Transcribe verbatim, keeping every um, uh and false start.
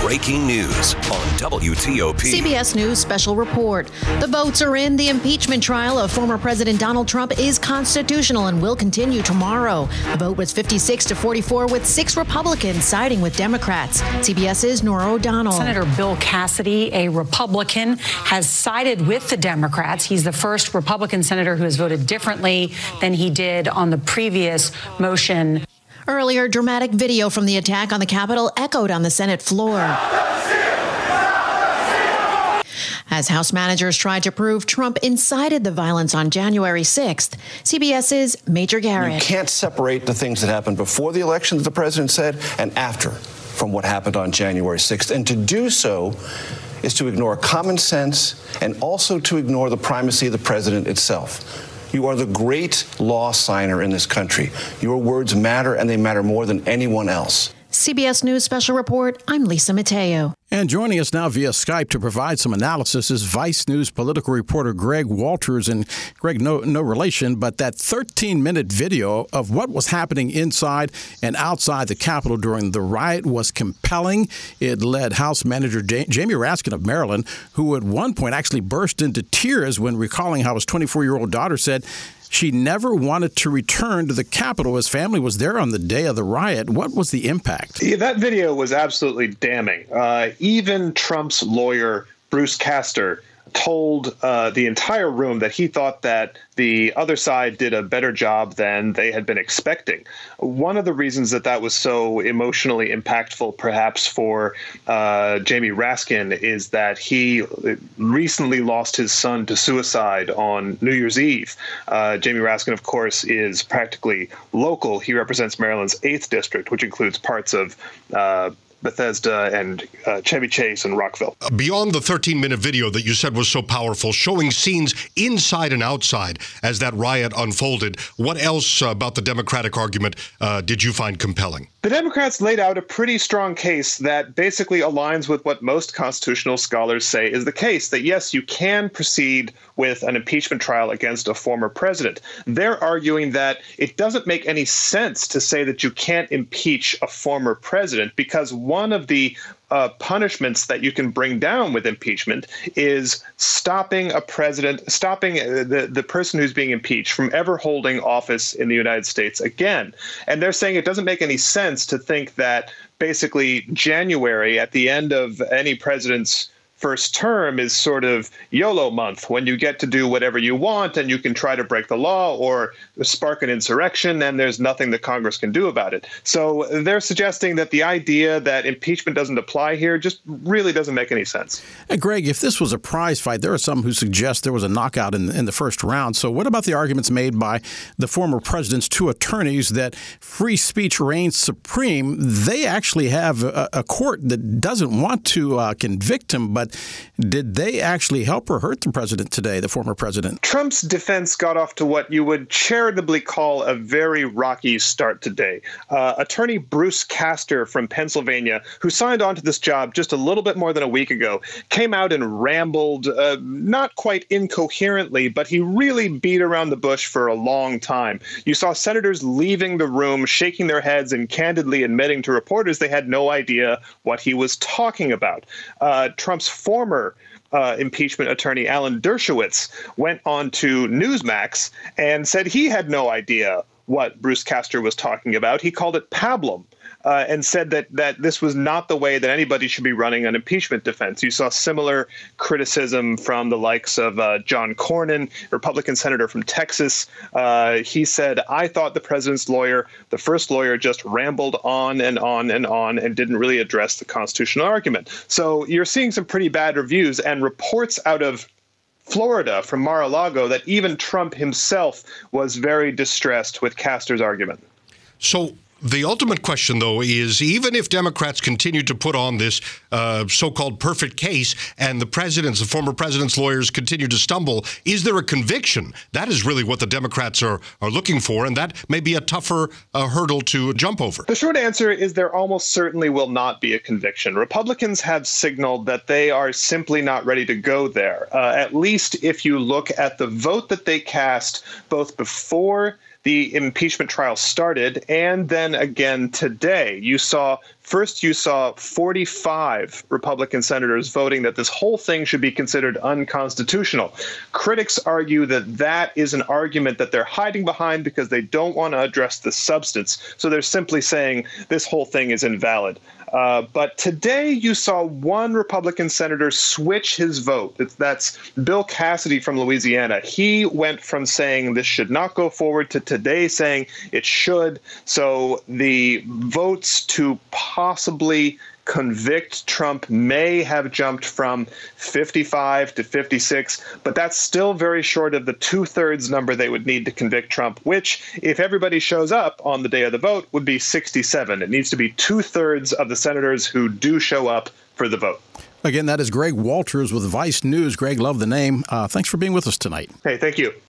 breaking news on W T O P. C B S News special report. The votes are in. The impeachment trial of former President Donald Trump is constitutional and will continue tomorrow. The vote was fifty-six to forty-four with six Republicans siding with Democrats. CBS's Norah O'Donnell. Senator Bill Cassidy, a Republican, has sided with the Democrats. He's the first Republican senator who has voted differently than he did on the previous motion. Earlier, dramatic video from the attack on the Capitol echoed on the Senate floor as House managers tried to prove Trump incited the violence on January sixth. CBS's Major Garrett. You can't separate the things that happened before the election, as the president said, and after from what happened on January sixth. And to do so is to ignore common sense and also to ignore the primacy of the president itself. You are the great law signer in this country. Your words matter, and they matter more than anyone else. C B S News Special Report, I'm Lisa Mateo. And joining us now via Skype to provide some analysis is Vice News political reporter Greg Walters. And Greg, no, no relation, but that thirteen-minute video of what was happening inside and outside the Capitol during the riot was compelling. It led House Manager J- Jamie Raskin of Maryland, who at one point actually burst into tears when recalling how his twenty-four-year-old daughter said she never wanted to return to the Capitol. His family was there on the day of the riot. What was the impact? Yeah, that video was absolutely damning. Uh, even Trump's lawyer, Bruce Castor, told uh, the entire room that he thought that the other side did a better job than they had been expecting. One of the reasons that that was so emotionally impactful, perhaps for uh, Jamie Raskin, is that he recently lost his son to suicide on New Year's Eve. Uh, Jamie Raskin, of course, is practically local. He represents Maryland's eighth district, which includes parts of uh, Bethesda and uh, Chevy Chase and Rockville. Beyond the thirteen-minute video that you said was so powerful, showing scenes inside and outside as that riot unfolded, what else about the Democratic argument uh, did you find compelling? The Democrats laid out a pretty strong case that basically aligns with what most constitutional scholars say is the case, that yes, you can proceed with an impeachment trial against a former president. They're arguing that it doesn't make any sense to say that you can't impeach a former president because one of the Uh, punishments that you can bring down with impeachment is stopping a president, stopping the, the person who's being impeached from ever holding office in the United States again. And they're saying it doesn't make any sense to think that basically January, at the end of any president's first term, is sort of YOLO month, when you get to do whatever you want and you can try to break the law or spark an insurrection and there's nothing that Congress can do about it. So they're suggesting that the idea that impeachment doesn't apply here just really doesn't make any sense. Hey, Greg, if this was a prize fight, there are some who suggest there was a knockout in, in the first round. So what about the arguments made by the former president's two attorneys that free speech reigns supreme? They actually have a, a court that doesn't want to uh, convict him, but did they actually help or hurt the president today, the former president? Trump's defense got off to what you would charitably call a very rocky start today. Uh, attorney Bruce Castor from Pennsylvania, who signed on to this job just a little bit more than a week ago, came out and rambled, uh, not quite incoherently, but he really beat around the bush for a long time. You saw senators leaving the room, shaking their heads and candidly admitting to reporters they had no idea what he was talking about. Uh, Trump's former uh, impeachment attorney, Alan Dershowitz, went on to Newsmax and said he had no idea what Bruce Castor was talking about. He called it pablum. Uh, and said that that this was not the way that anybody should be running an impeachment defense. You saw similar criticism from the likes of uh, John Cornyn, Republican senator from Texas. Uh, he said, I thought the president's lawyer, the first lawyer, just rambled on and on and on and didn't really address the constitutional argument. So you're seeing some pretty bad reviews and reports out of Florida from Mar-a-Lago that even Trump himself was very distressed with Castor's argument. So the ultimate question, though, is even if Democrats continue to put on this uh, so-called perfect case and the president's, the former president's lawyers continue to stumble, is there a conviction? That is really what the Democrats are, are looking for, and that may be a tougher uh, hurdle to jump over. The short answer is there almost certainly will not be a conviction. Republicans have signaled that they are simply not ready to go there, uh, at least if you look at the vote that they cast both before the impeachment trial started, and then again today. You saw First, you saw forty-five Republican senators voting that this whole thing should be considered unconstitutional. Critics argue that that is an argument that they're hiding behind because they don't want to address the substance. So they're simply saying this whole thing is invalid. Uh, but today you saw one Republican senator switch his vote. That's Bill Cassidy from Louisiana. He went from saying this should not go forward to today saying it should. So the votes to possibly convict Trump may have jumped from fifty-five to fifty-six, but that's still very short of the two-thirds number they would need to convict Trump, which, if everybody shows up on the day of the vote, would be sixty-seven. It needs to be two-thirds of the senators who do show up for the vote. Again, that is Greg Walters with Vice News. Greg, love the name. Uh, thanks for being with us tonight. Hey, thank you.